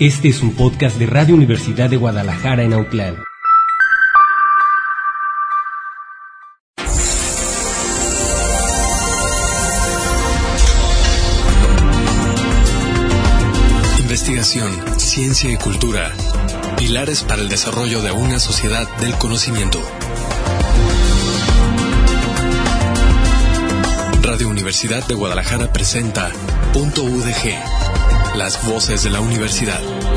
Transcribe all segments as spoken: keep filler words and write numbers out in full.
Este es un podcast de Radio Universidad de Guadalajara en Autlán. Investigación, ciencia y cultura. Pilares para el desarrollo de una sociedad del conocimiento. Radio Universidad de Guadalajara presenta Punto U D G, las voces de la universidad.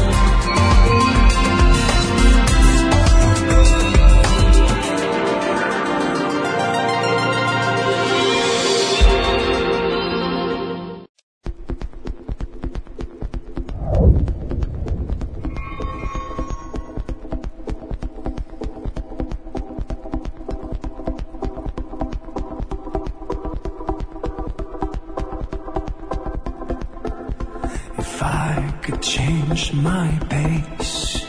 Change my pace.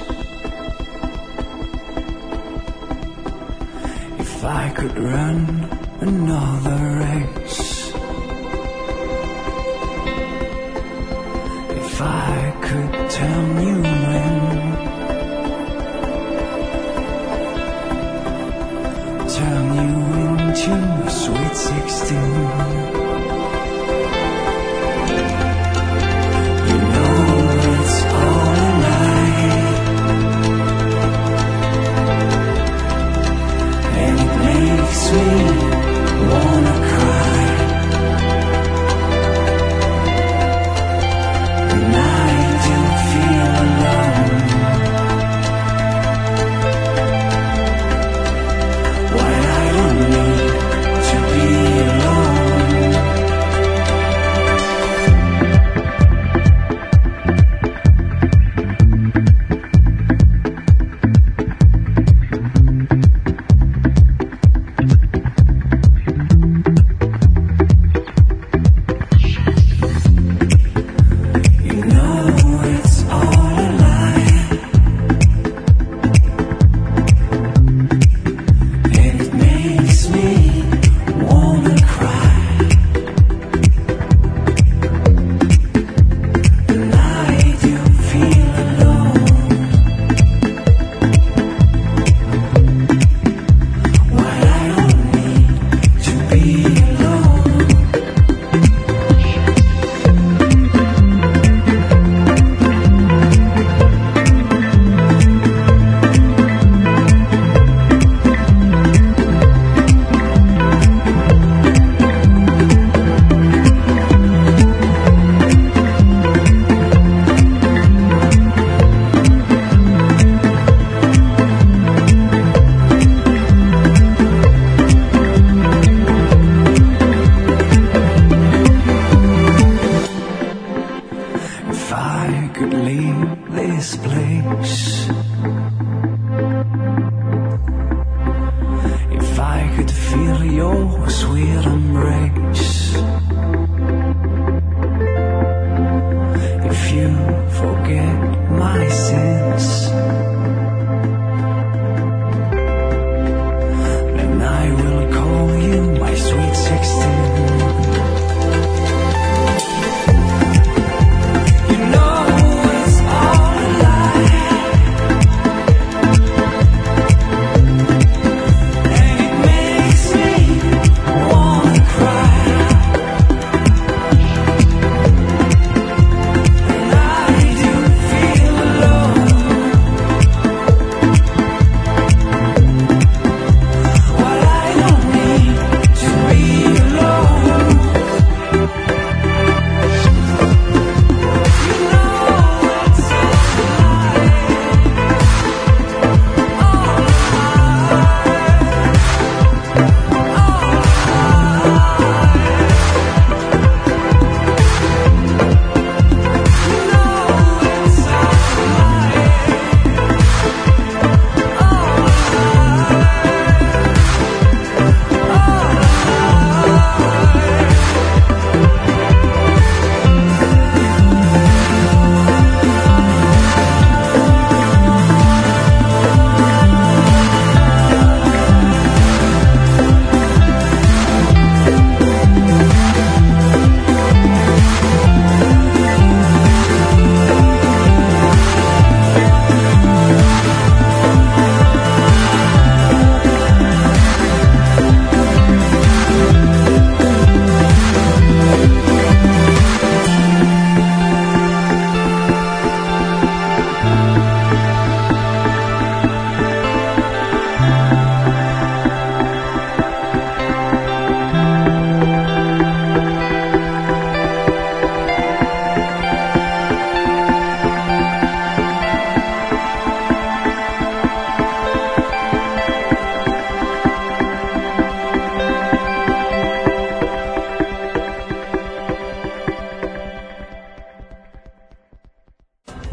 If I could run another race. If I could turn you in, turn you into a sweet sixteen. Alone.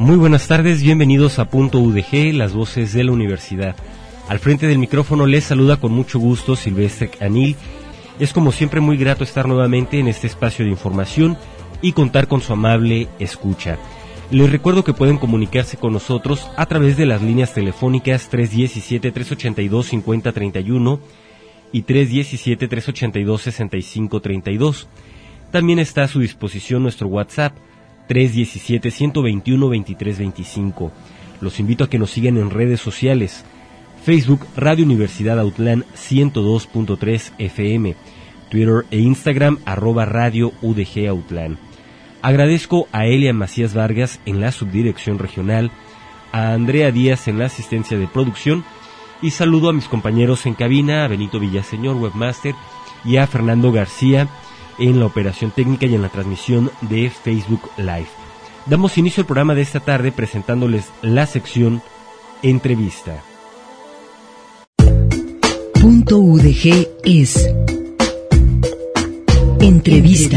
Muy buenas tardes, bienvenidos a Punto U D G, las voces de la universidad. Al frente del micrófono les saluda con mucho gusto Silvestre Anil. Es como siempre muy grato estar nuevamente en este espacio de información y contar con su amable escucha. Les recuerdo que pueden comunicarse con nosotros a través de las líneas telefónicas tres uno siete, tres ocho dos, cinco cero tres uno y tres uno siete, tres ocho dos, seis cinco tres dos. También está a su disposición nuestro WhatsApp tres uno siete, uno dos uno, dos tres dos cinco. Los invito a que nos sigan en redes sociales: Facebook Radio Universidad Autlán ciento dos punto tres F M, Twitter e Instagram arroba Radio U D G Autlán. Agradezco a Elia Macías Vargas en la subdirección regional, a Andrea Díaz en la asistencia de producción y saludo a mis compañeros en cabina, a Benito Villaseñor, webmaster, y a Fernando García en la operación técnica y en la transmisión de Facebook Live. Damos inicio al programa de esta tarde presentándoles la sección Entrevista. Punto U D G es Entrevista.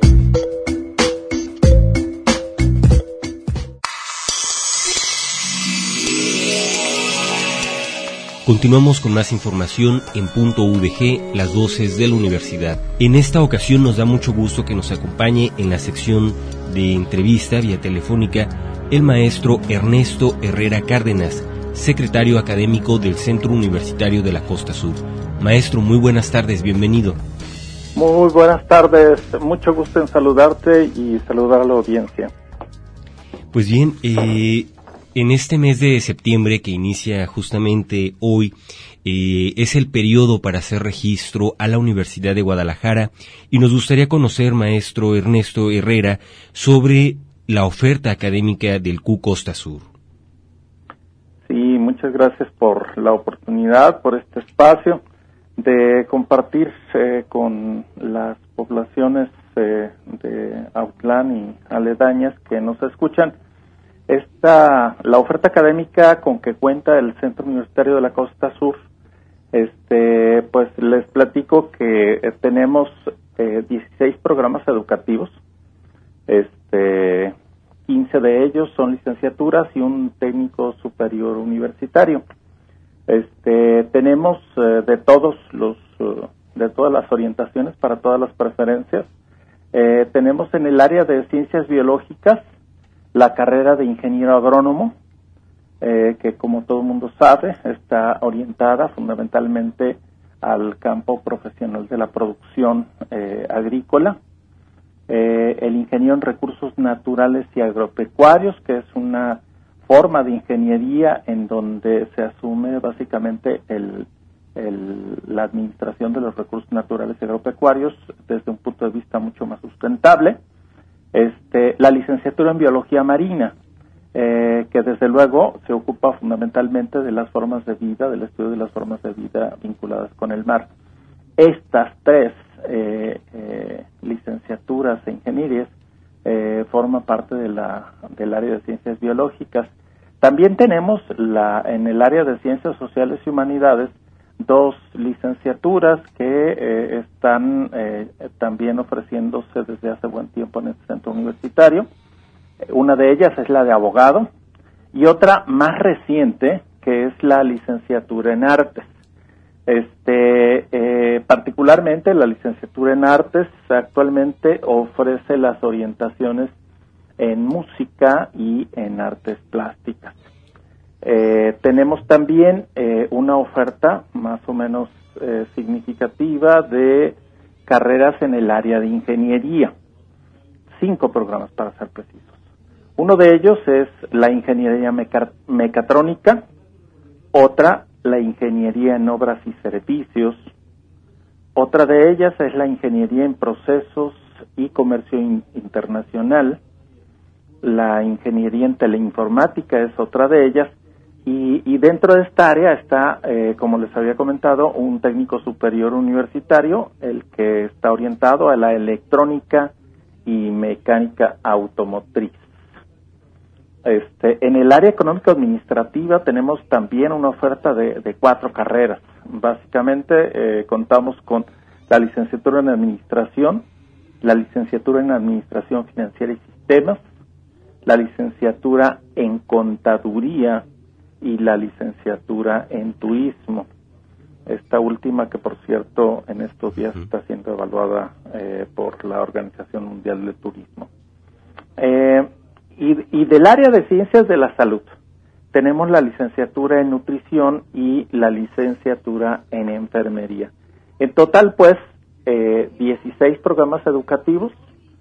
Continuamos con más información en Punto U D G, las voces de la universidad. En esta ocasión nos da mucho gusto que nos acompañe en la sección de entrevista vía telefónica el maestro Ernesto Herrera Cárdenas, secretario académico del Centro Universitario de la Costa Sur. Maestro, muy buenas tardes, bienvenido. Muy buenas tardes, mucho gusto en saludarte y saludar a la audiencia. Pues bien, eh... en este mes de septiembre que inicia justamente hoy, eh, es el periodo para hacer registro a la Universidad de Guadalajara y nos gustaría conocer, maestro Ernesto Herrera, sobre la oferta académica del Q Costa Sur. Sí, muchas gracias por la oportunidad, por este espacio de compartir eh, con las poblaciones eh, de Autlán y aledañas que nos escuchan Esta, la oferta académica con que cuenta el Centro Universitario de la Costa Sur. Este, pues les platico que eh, tenemos eh, dieciséis programas educativos, este, quince de ellos son licenciaturas y un técnico superior universitario. Este, tenemos eh, de todos los, uh, de todas las orientaciones para todas las preferencias. Eh, tenemos en el área de ciencias biológicas la carrera de ingeniero agrónomo, eh, que como todo el mundo sabe, está orientada fundamentalmente al campo profesional de la producción eh, agrícola. Eh, el ingeniero en recursos naturales y agropecuarios, que es una forma de ingeniería en donde se asume básicamente el, el, la administración de los recursos naturales y agropecuarios desde un punto de vista mucho más sustentable. Este, la licenciatura en biología marina, eh, que desde luego se ocupa fundamentalmente de las formas de vida, del estudio de las formas de vida vinculadas con el mar. Estas tres eh, eh, licenciaturas e ingenierías eh, forman parte de la, del área de ciencias biológicas. También tenemos la, en el área de ciencias sociales y humanidades dos licenciaturas que eh, están eh, también ofreciéndose desde hace buen tiempo en este centro universitario. Una de ellas es la de abogado y otra más reciente que es la licenciatura en artes. Este, eh, particularmente la licenciatura en artes actualmente ofrece las orientaciones en música y en artes plásticas. Eh, tenemos también eh, una oferta más o menos eh, significativa de carreras en el área de ingeniería, cinco programas para ser precisos. Uno de ellos es la ingeniería meca- mecatrónica, otra la ingeniería en obras y servicios, otra de ellas es la ingeniería en procesos y comercio in- internacional, la ingeniería en teleinformática es otra de ellas. Y, y dentro de esta área está, eh, como les había comentado, un técnico superior universitario, el que está orientado a la electrónica y mecánica automotriz. Este, en el área económico-administrativa tenemos también una oferta de, de cuatro carreras. Básicamente eh, contamos con la licenciatura en Administración, la licenciatura en Administración Financiera y Sistemas, la licenciatura en contaduría y la licenciatura en turismo. Esta última que, por cierto, en estos días está siendo evaluada eh, por la Organización Mundial del Turismo. Eh, y, y del área de ciencias de la salud, tenemos la licenciatura en nutrición y la licenciatura en enfermería. En total, pues, eh, dieciséis programas educativos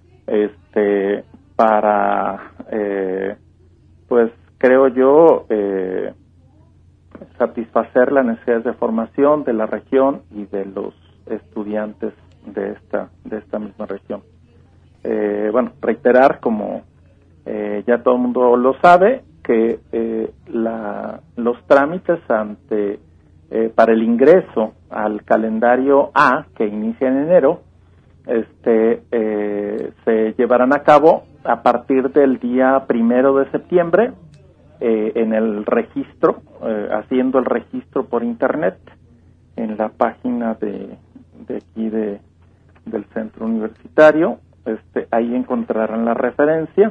este, para, eh, pues, creo yo, eh, satisfacer las necesidades de formación de la región y de los estudiantes de esta, de esta misma región. Eh, bueno, reiterar, como eh, ya todo el mundo lo sabe, que eh, la, los trámites ante eh, para el ingreso al calendario A, que inicia en enero, este eh, se llevarán a cabo a partir del día primero de septiembre eh, en el registro, eh, haciendo el registro por internet en la página de, de aquí de del centro universitario. Este, ahí encontrarán la referencia.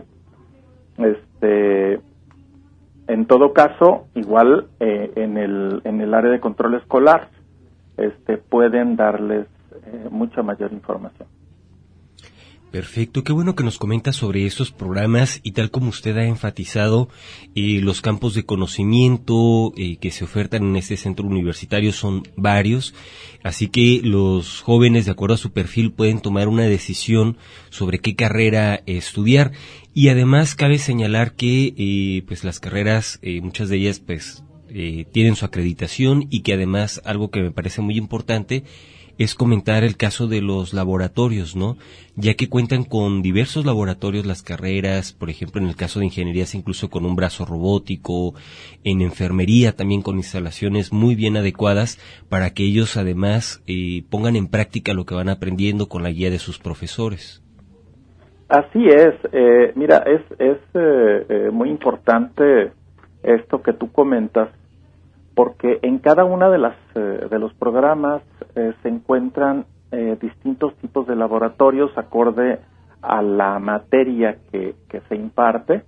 Este En todo caso, igual eh, en el en el área de control escolar, este pueden darles eh, mucha mayor información. Perfecto, qué bueno que nos comenta sobre estos programas y tal como usted ha enfatizado, eh, los campos de conocimiento eh, que se ofertan en este centro universitario son varios, así que los jóvenes, de acuerdo a su perfil, pueden tomar una decisión sobre qué carrera eh, estudiar. Y además cabe señalar que eh, pues las carreras, eh, muchas de ellas pues eh, tienen su acreditación, y que además algo que me parece muy importante es comentar el caso de los laboratorios, ¿no? Ya que cuentan con diversos laboratorios las carreras, por ejemplo, en el caso de ingenierías incluso con un brazo robótico, en enfermería también con instalaciones muy bien adecuadas para que ellos además eh, pongan en práctica lo que van aprendiendo con la guía de sus profesores. Así es, eh, mira, es, es eh, eh, muy importante esto que tú comentas, porque en cada una de las eh, de los programas eh, se encuentran eh, distintos tipos de laboratorios acorde a la materia que, que se imparte.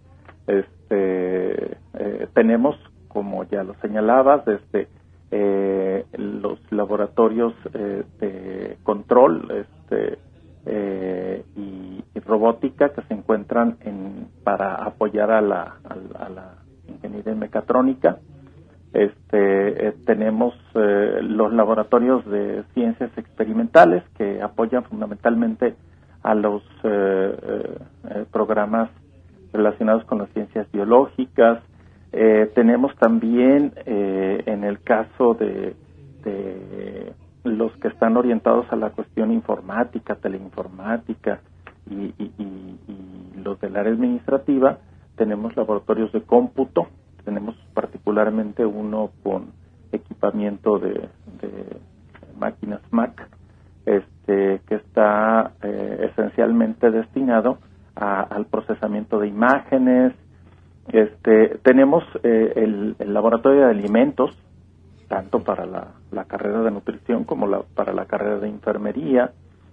Este, eh, tenemos, como ya lo señalabas, desde eh, los laboratorios eh, de control este, eh, y, y robótica que se encuentran en, para apoyar a la, a la, a la ingeniería mecatrónica. Este, eh, tenemos eh, los laboratorios de ciencias experimentales que apoyan fundamentalmente a los eh, eh, programas relacionados con las ciencias biológicas. Eh, tenemos también eh, en el caso de, de los que están orientados a la cuestión informática, teleinformática y, y, y, y los del área administrativa, tenemos laboratorios de cómputo. Tenemos particularmente uno con equipamiento de, de máquinas Mac, este, que está eh, esencialmente destinado a, al procesamiento de imágenes. Este, tenemos eh, el, el laboratorio de alimentos, tanto para la, la carrera de nutrición como la, para la carrera de enfermería.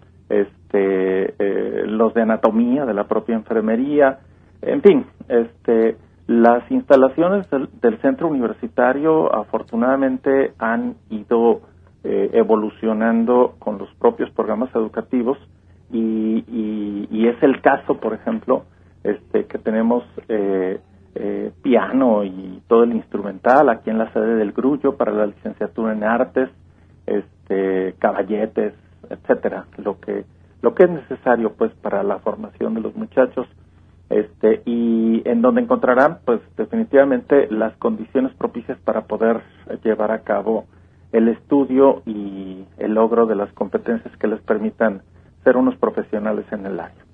Este, eh, los de anatomía de la propia enfermería. En fin, este. Las instalaciones del, del centro universitario afortunadamente han ido eh, evolucionando con los propios programas educativos y, y, y es el caso, por ejemplo, este, que tenemos eh, eh, piano y todo el instrumental aquí en la sede del Grullo para la licenciatura en artes, este, caballetes, etcétera, lo que lo que es necesario pues para la formación de los muchachos. Este, y en donde encontrarán pues definitivamente las condiciones propicias para poder llevar a cabo el estudio y el logro de las competencias que les permitan ser unos profesionales en el área.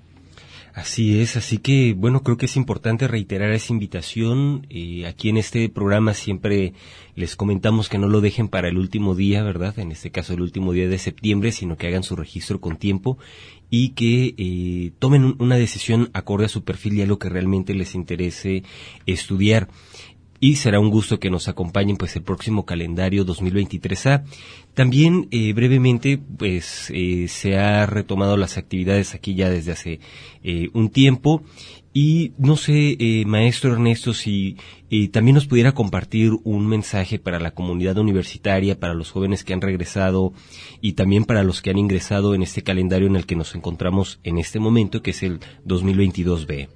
Así es, así que bueno, creo que es importante reiterar esa invitación. Eh, aquí en este programa siempre les comentamos que no lo dejen para el último día, ¿verdad? En este caso el último día de septiembre, sino que hagan su registro con tiempo y que eh, tomen una decisión acorde a su perfil y a lo que realmente les interese estudiar. Y será un gusto que nos acompañen pues el próximo calendario dos mil veintitrés A. También eh, brevemente pues eh, se ha retomado las actividades aquí ya desde hace eh, un tiempo Y no sé, eh, maestro Ernesto, si eh, también nos pudiera compartir un mensaje para la comunidad universitaria, para los jóvenes que han regresado y también para los que han ingresado en este calendario en el que nos encontramos en este momento, que es el dos mil veintidós B.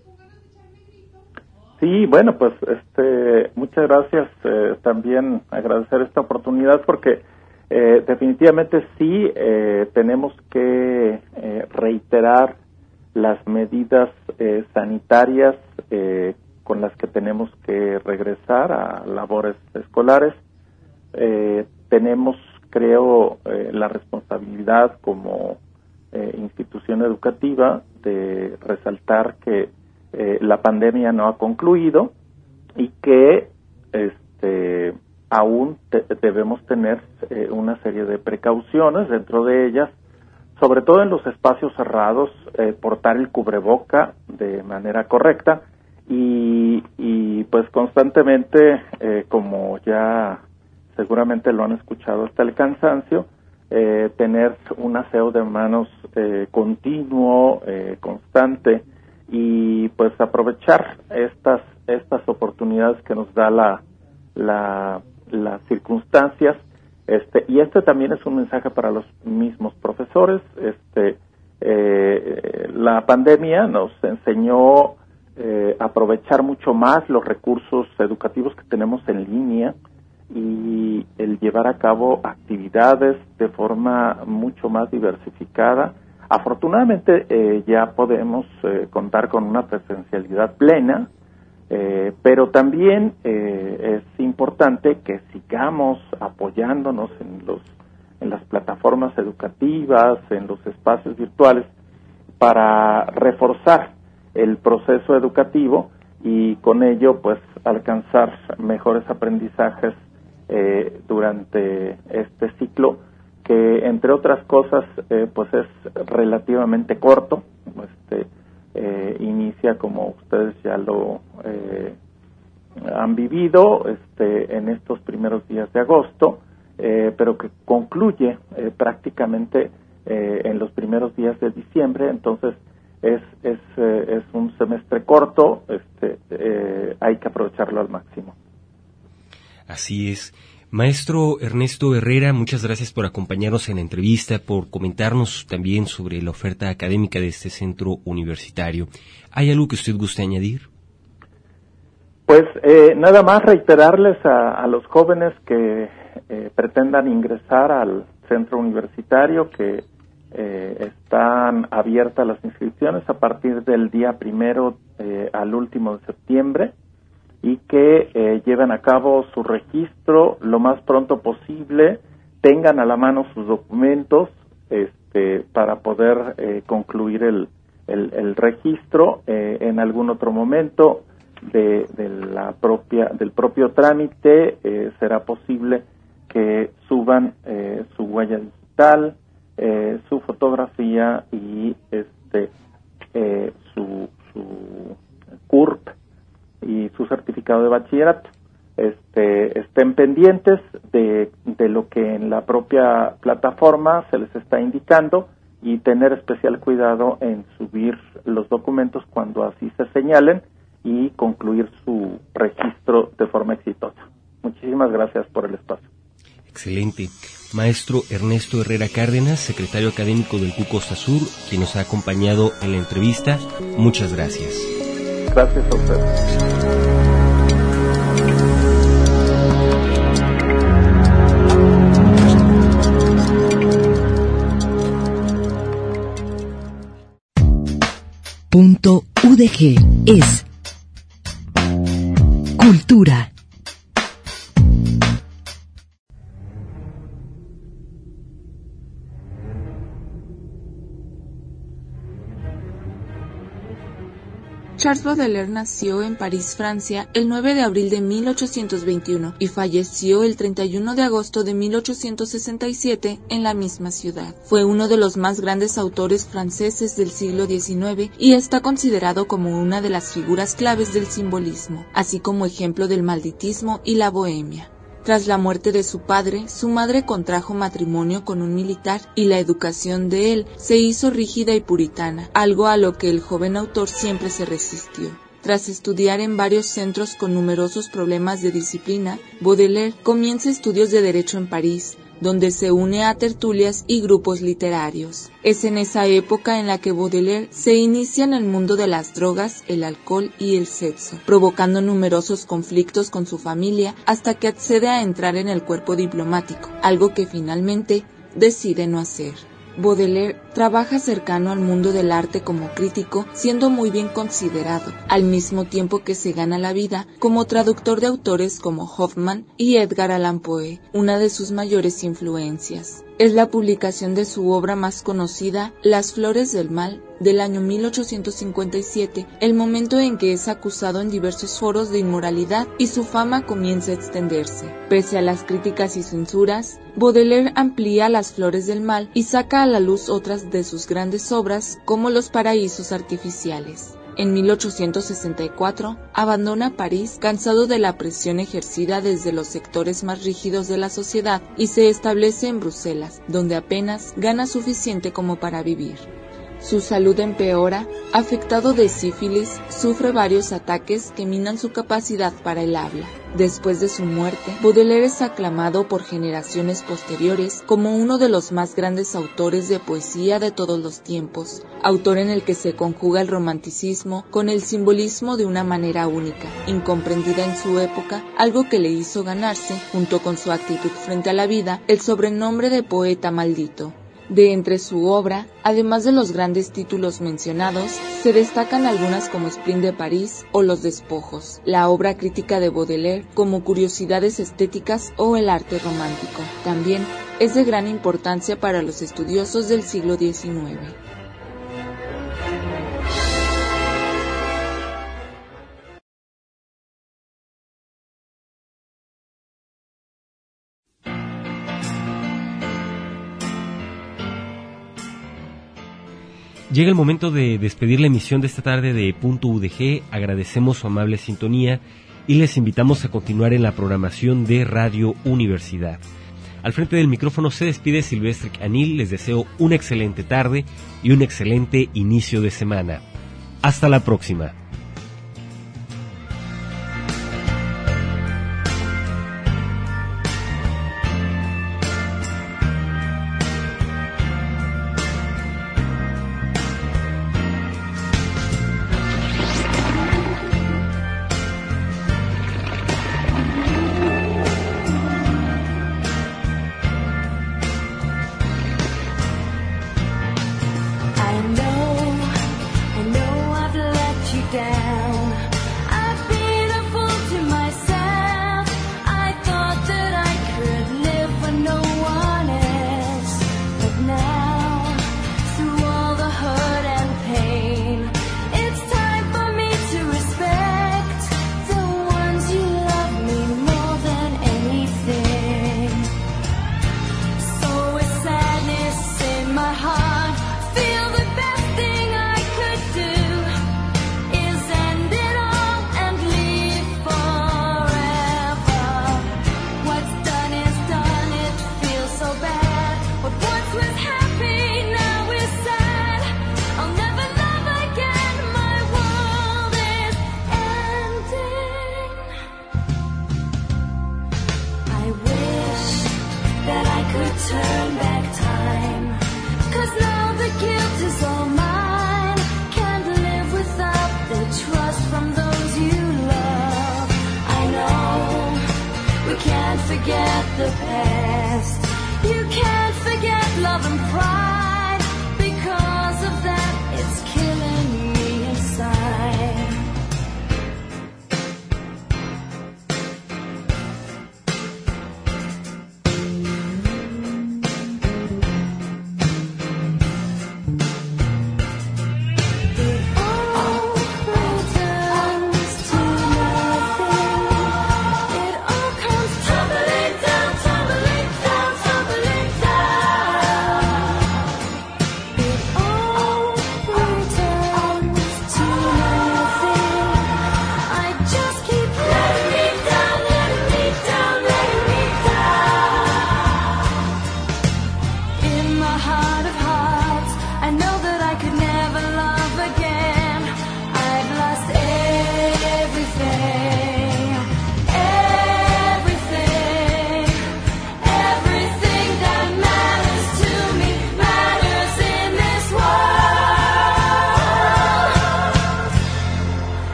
Sí, bueno, pues este, muchas gracias. Eh, también agradecer esta oportunidad porque eh, definitivamente sí eh, tenemos que eh, reiterar las medidas eh, sanitarias eh, con las que tenemos que regresar a labores escolares. Eh, tenemos, creo, eh, la responsabilidad como eh, institución educativa de resaltar que eh, la pandemia no ha concluido y que este, aún te, debemos tener eh, una serie de precauciones, dentro de ellas sobre todo en los espacios cerrados, eh, portar el cubreboca de manera correcta y, y pues constantemente, eh, como ya seguramente lo han escuchado hasta el cansancio, eh, tener un aseo de manos eh, continuo, eh, constante y pues aprovechar estas estas oportunidades que nos da la, la las circunstancias. Este, y este también es un mensaje para los mismos profesores. Este, eh, la pandemia nos enseñó eh, a aprovechar mucho más los recursos educativos que tenemos en línea y el llevar a cabo actividades de forma mucho más diversificada. Afortunadamente eh, ya podemos eh, contar con una presencialidad plena. Eh, pero también eh, es importante que sigamos apoyándonos en los en las plataformas educativas, en los espacios virtuales, para reforzar el proceso educativo y con ello pues alcanzar mejores aprendizajes eh, durante este ciclo que, entre otras cosas, eh, pues es relativamente corto. Este, Eh, inicia, como ustedes ya lo eh, han vivido, este, en estos primeros días de agosto, eh, pero que concluye eh, prácticamente eh, en los primeros días de diciembre. Entonces es es eh, es un semestre corto, este, eh, hay que aprovecharlo al máximo. Así es. Maestro Ernesto Herrera, muchas gracias por acompañarnos en la entrevista, por comentarnos también sobre la oferta académica de este centro universitario. ¿Hay algo que usted guste añadir? Pues eh, nada más reiterarles a, a los jóvenes que eh, pretendan ingresar al centro universitario que eh, están abiertas las inscripciones a partir del día primero eh, al último de septiembre. Y que eh, lleven a cabo su registro lo más pronto posible, tengan a la mano sus documentos este, para poder eh, concluir el, el, el registro eh, en algún otro momento de, de la propia del propio trámite. Eh, será posible que suban eh, su huella digital, eh, su fotografía y este eh, su, su C U R P y su certificado de bachillerato. Este, estén pendientes de, de lo que en la propia plataforma se les está indicando y tener especial cuidado en subir los documentos cuando así se señalen y concluir su registro de forma exitosa. Muchísimas gracias por el espacio. Excelente. Maestro Ernesto Herrera Cárdenas, secretario académico del C U Costa Sur, quien nos ha acompañado en la entrevista. Muchas gracias. Gracias a ustedes. Punto U D G es cultura. Charles Baudelaire nació en París, Francia, el nueve de abril de mil ochocientos veintiuno y falleció el treinta y uno de agosto de mil ochocientos sesenta y siete en la misma ciudad. Fue uno de los más grandes autores franceses del siglo diecinueve y está considerado como una de las figuras claves del simbolismo, así como ejemplo del malditismo y la bohemia. Tras la muerte de su padre, su madre contrajo matrimonio con un militar y la educación de él se hizo rígida y puritana, algo a lo que el joven autor siempre se resistió. Tras estudiar en varios centros con numerosos problemas de disciplina, Baudelaire comienza estudios de Derecho en París, donde se une a tertulias y grupos literarios. Es en esa época en la que Baudelaire se inicia en el mundo de las drogas, el alcohol y el sexo, provocando numerosos conflictos con su familia hasta que accede a entrar en el cuerpo diplomático, algo que finalmente decide no hacer. Baudelaire trabaja cercano al mundo del arte como crítico, siendo muy bien considerado, al mismo tiempo que se gana la vida como traductor de autores como Hoffmann y Edgar Allan Poe, una de sus mayores influencias. Es la publicación de su obra más conocida, Las Flores del Mal, del año mil ochocientos cincuenta y siete, el momento en que es acusado en diversos foros de inmoralidad y su fama comienza a extenderse. Pese a las críticas y censuras, Baudelaire amplía Las Flores del Mal y saca a la luz otras de sus grandes obras, como Los Paraísos Artificiales. En mil ochocientos sesenta y cuatro, abandona París cansado de la presión ejercida desde los sectores más rígidos de la sociedad y se establece en Bruselas, donde apenas gana suficiente como para vivir. Su salud empeora, afectado de sífilis, sufre varios ataques que minan su capacidad para el habla. Después de su muerte, Baudelaire es aclamado por generaciones posteriores como uno de los más grandes autores de poesía de todos los tiempos, autor en el que se conjuga el romanticismo con el simbolismo de una manera única, incomprendida en su época, algo que le hizo ganarse, junto con su actitud frente a la vida, el sobrenombre de poeta maldito. De entre su obra, además de los grandes títulos mencionados, se destacan algunas como Spleen de París o Los Despojos, la obra crítica de Baudelaire como Curiosidades estéticas o El arte romántico. También es de gran importancia para los estudiosos del siglo diecinueve. Llega el momento de despedir la emisión de esta tarde de Punto U D G. Agradecemos su amable sintonía y les invitamos a continuar en la programación de Radio Universidad. Al frente del micrófono se despide Silvestre Canil. Les deseo una excelente tarde y un excelente inicio de semana. Hasta la próxima. Forget the past. You can't forget love and pride. Because of that, it's killing me inside. Let me down, let me down, let me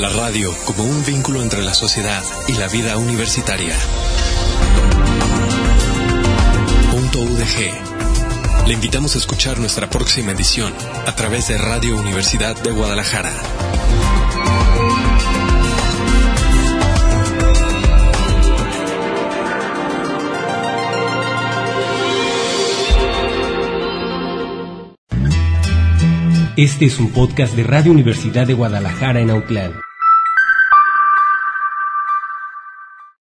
La radio como un vínculo entre la sociedad y la vida universitaria. Punto U D G. Le invitamos a escuchar nuestra próxima edición a través de Radio Universidad de Guadalajara. Este es un podcast de Radio Universidad de Guadalajara en Autlán.